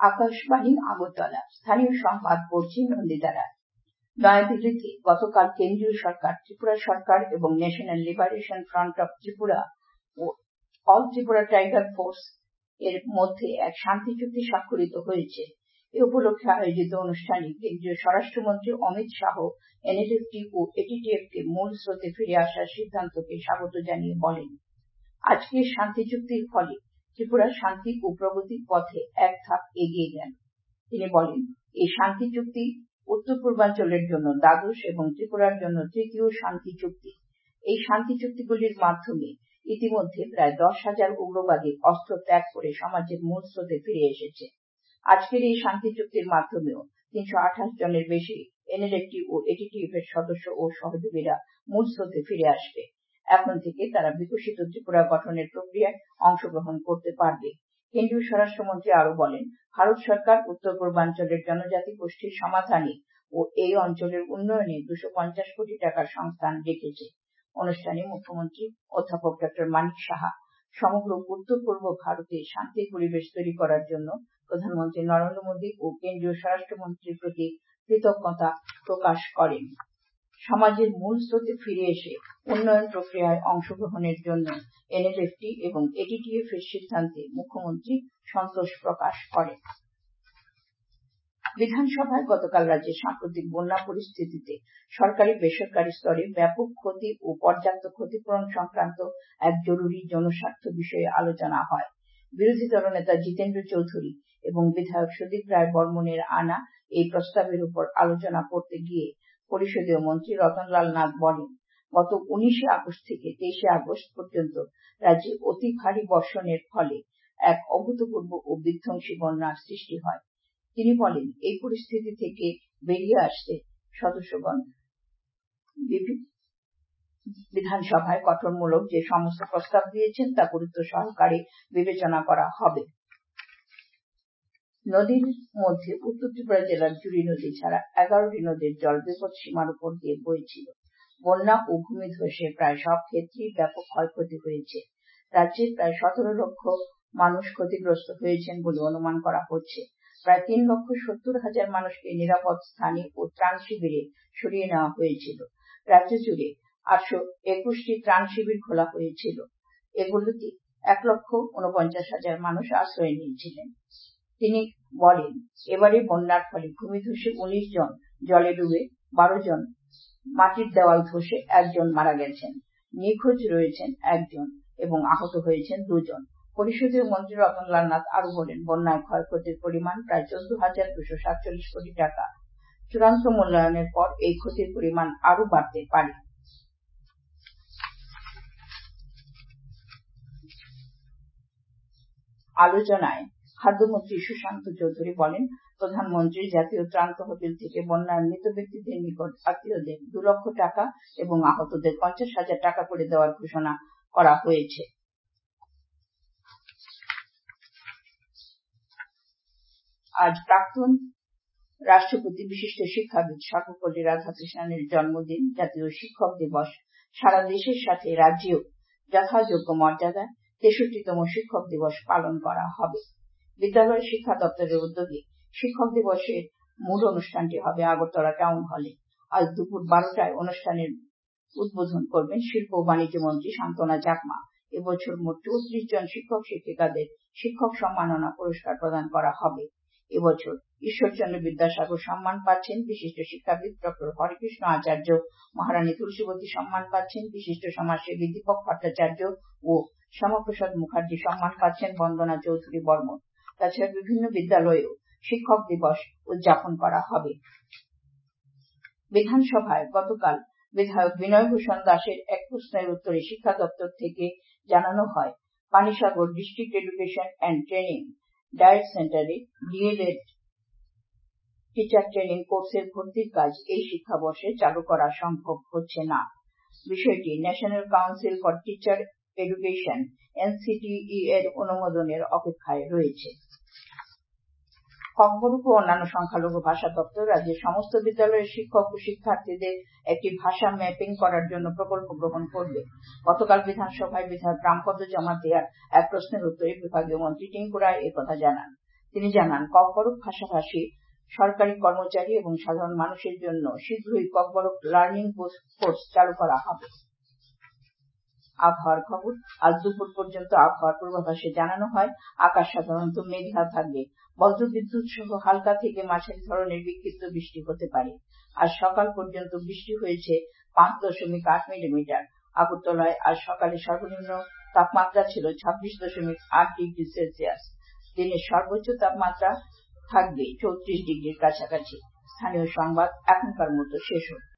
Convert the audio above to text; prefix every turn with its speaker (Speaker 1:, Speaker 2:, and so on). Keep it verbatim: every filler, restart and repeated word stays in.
Speaker 1: আকাশবাণী আগরতলা। স্থানীয় সংবাদ পড়ছি নন্দিতা রায়। নয়াদিল্লিতে গতকাল কেন্দ্রীয় সরকার, ত্রিপুরা সরকার এবং national liberation front of Tripura ও অল ত্রিপুরা টাইগার ফোর্স এর মধ্যে এক শান্তি চুক্তি স্বাক্ষরিত হয়েছে। এ উপলক্ষে আয়োজিত অনুষ্ঠানে কেন্দ্রীয় স্বরাষ্ট্রমন্ত্রী অমিত শাহ এনএলএফটি ও এটিটিএফ কে মূল স্রোতে ফিরে আসার সিদ্ধান্তকে স্বাগত জানিয়ে বলেন, আজকের শান্তি চুক্তির ফলে ত্রিপুরা শান্তি ও প্রগতির পথে এক ধাপ এগিয়ে গেল। তিনি বলেন, এই শান্তি চুক্তি উত্তর পূর্বাঞ্চলের জন্য দ্বাদশ এবং ত্রিপুরার জন্য তৃতীয় শান্তি চুক্তি। এই শান্তি চুক্তিগুলির মাধ্যমে ইতিমধ্যে প্রায় দশ হাজার উগ্রবাদী অস্ত্র ত্যাগ করে সমাজের মূল স্রোতে ফিরে এসেছে। আজকের এই শান্তি চুক্তির মাধ্যমেও তিনশো আঠাশ জনের বেশি এনএলএফটি ও এটিটিএফ এর সদস্য ও সহযোগীরা মূল স্রোতে ফিরে আসবে। এখন থেকে তারা বিকশিত ত্রিপুরা গঠনের প্রক্রিয়ায় অংশগ্রহণ করতে পারবে। কেন্দ্রীয় স্বরাষ্ট্রমন্ত্রী আরো বলেন, ভারত সরকার উত্তর পূর্বাঞ্চলের জনজাতি গোষ্ঠীর সমাধানে ও এই অঞ্চলের উন্নয়নে দুশো পঞ্চাশ কোটি টাকার সংস্থান রেখেছে। অনুষ্ঠানে মুখ্যমন্ত্রী অধ্যাপক ডক্টর মানিক সাহা সমগ্র উত্তর পূর্ব ভারতে শান্তির পরিবেশ তৈরি করার জন্য প্রধানমন্ত্রী নরেন্দ্র মোদী ও কেন্দ্রীয় স্বরাষ্ট্রমন্ত্রীর প্রতি কৃতজ্ঞতা প্রকাশ করেন। সমাজের মূল স্রোতে ফিরে এসে উন্নয়ন প্রক্রিয়ায় অংশগ্রহণের জন্য এনএলএফটি এবং এটিটিএফ এর সিদ্ধান্তে মুখ্যমন্ত্রী সন্তোষ প্রকাশ করেন। বিধানসভায় গতকাল রাজ্যের সাম্প্রতিক বন্যা পরিস্থিতিতে সরকারি বেসরকারি স্তরে ব্যাপক ক্ষতি ও পর্যাপ্ত ক্ষতিপূরণ সংক্রান্ত এক জরুরি জনস্বার্থ বিষয়ে আলোচনা হয়। বিরোধী দলনেতা জিতেন্দ্র চৌধুরী এবং বিধায়ক সুদীপ রায় বর্মনের আনা এই প্রস্তাবের উপর আলোচনা করতে গিয়ে পরিষদীয় মন্ত্রী রতনলাল নাথ বলেন, গত উনিশে আগস্ট থেকে তেইশে আগস্ট পর্যন্ত রাজ্যে অতি ভারী বর্ষণের ফলে এক অভূতপূর্ব ও বিধ্বংসী বন্যার সৃষ্টি হয়। তিনি বলেন, এই পরিস্থিতি থেকে বেরিয়ে আসতে সদস্যগণ বিধানসভায় গঠনমূলক যে সমস্ত প্রস্তাব দিয়েছেন তা গুরুত্ব সহকারে বিবেচনা করা হবে। নদীর মধ্যে উত্তর ত্রিপুরা জেলার জুড়ি নদী ছাড়া এগারোটি নদীর জল বিপদ সীমার উপর দিয়ে বইছিল। বন্যা ও ভূমিধসে প্রায় সব ক্ষেত্রেই ব্যাপক ক্ষয়ক্ষতি হয়েছে। রাজ্যের প্রায় সতেরো লক্ষ মানুষ ক্ষতিগ্রস্ত হয়েছেন বলে অনুমান করা হচ্ছে। প্রায় তিন লক্ষ সত্তর হাজার মানুষকে নিরাপদ স্থানে ও ত্রাণ শিবিরে সরিয়ে নেওয়া হয়েছিল। রাজ্য জুড়ে আটশো একুশটি ত্রাণ শিবির খোলা হয়েছিল। এগুলোতে এক লক্ষ উনপঞ্চাশ হাজার মানুষ আশ্রয় নিয়েছিলেন। তিনি বলেন, এবারে বন্যার ফলে ভূমিধসে উনিশ জন, জলে ডুবে বারো জন, মাটির দেওয়াল ধসে একজন মারা গেছেন, নিখোঁজ রয়েছেন একজন এবং আহত হয়েছেন দুজন। পরিষদীয় মন্ত্রী রতনলাল নাথ আরো বলেন, বন্যায় ক্ষয়ক্ষতির পরিমাণ প্রায় চোদ্দ হাজার দুশো সাতচল্লিশ কোটি টাকা। চূড়ান্ত মূল্যায়নের পর এই ক্ষতির পরিমাণ আরো বাড়তে পারে। আলোচনায় খাদ্যমন্ত্রী সুশান্ত চৌধুরী বলেন, প্রধানমন্ত্রী জাতীয় ত্রাণ তহবিল থেকে বন্যায় মৃত ব্যক্তিদের নিকট আত্মীয়দের দু লক্ষ টাকা এবং আহতদের পঞ্চাশ হাজার টাকা করে দেওয়ার ঘোষণা করা হয়েছে। আজ প্রাক্তন রাষ্ট্রপতি বিশিষ্ট শিক্ষাবিদ সর্বপল্লী রাধাকৃষ্ণনের জন্মদিন। জাতীয় শিক্ষক দিবস সারা দেশের সাথে রাজ্যেও যথাযোগ্য মর্যাদায় তেষট্টিতম শিক্ষক দিবস পালন করা হবে। বিদ্যালয় শিক্ষা দপ্তরের উদ্যোগে শিক্ষক দিবসের মূল অনুষ্ঠানটি হবে আগরতলা টাউন হলে। আজ দুপুর বারোটায় অনুষ্ঠানের উদ্বোধন করবেন শিল্প ও বাণিজ্য মন্ত্রী শান্তনা চাকমা। এবছর মোট চৌত্রিশ জন শিক্ষক শিক্ষিকাদের শিক্ষক সম্মাননা পুরস্কার প্রদান করা হবে। এবছর ঈশ্বরচন্দ্র বিদ্যাসাগর সম্মান পাচ্ছেন বিশিষ্ট শিক্ষাবিদ ডক্টর হরেকৃষ্ণ আচার্য, মহারানী তুলসীবতী সম্মান পাচ্ছেন বিশিষ্ট সমাজসেবী দীপক ভট্টাচার্য ও শ্যামাপ্রসাদ মুখার্জি সম্মান পাচ্ছেন বন্দনা চৌধুরী বর্মন। তাছাড়া বিভিন্ন বিদ্যালয়েও শিক্ষক দিবস উদযাপন করা হবে। বিধানসভায় গতকাল বিধায়ক বিনয় ভূষণ দাসের এক প্রশ্নের উত্তরে শিক্ষা দপ্তর থেকে জানানো হয়, Panisagar district education and training DIET সেন্টারে ডিএলএড টিচার ট্রেনিং কোর্সের ভর্তির কাজ এই শিক্ষাবর্ষে চালু করা সম্ভব হচ্ছে না। বিষয়টি national council for teacher education NCTE এর অনুমোদনের অপেক্ষায় রয়েছে। হকবরুক ও অন্যান্য সংখ্যালঘু ভাষা দপ্তর রাজ্যের সমস্ত বিদ্যালয়ের শিক্ষক ও শিক্ষার্থীদের একটি ভাষা ম্যাপিং করার জন্য প্রকল্প গ্রহণ করবে। গতকাল বিধানসভায় বিধায়ক রামপদ জমাতিয়ার এক প্রশ্নের উত্তরে বিভাগীয় মন্ত্রী টিঙ্কু রায় একথা জানান। তিনি জানান, ককবরক ভাষাভাষী সরকারি কর্মচারী এবং সাধারণ মানুষের জন্য শীঘ্রই ককবরক লার্নিং কোর্স চালু করা হবে। আবহাওয়ার খবর। আজ দুপুর পর্যন্ত আবহাওয়ার পূর্বাভাসে জানানো হয়, আকাশ সাধারণত মেঘলা থাকবে। বজ্রবিদ্যুৎ সহ হালকা থেকে মাঝারি ধরনের বিক্ষিপ্ত বৃষ্টি হতে পারে। আজ সকাল পর্যন্ত বৃষ্টি হয়েছে পাঁচ দশমিক আট মিলিমিটার। আগরতলায় আজ সকালে সর্বনিম্ন তাপমাত্রা ছিল ছাব্বিশ দশমিক আট ডিগ্রি সেলসিয়াস। দিনের সর্বোচ্চ তাপমাত্রা থাকবে চৌত্রিশ ডিগ্রির কাছাকাছি। স্থানীয় সংবাদ এখনকার মতো শেষ হল।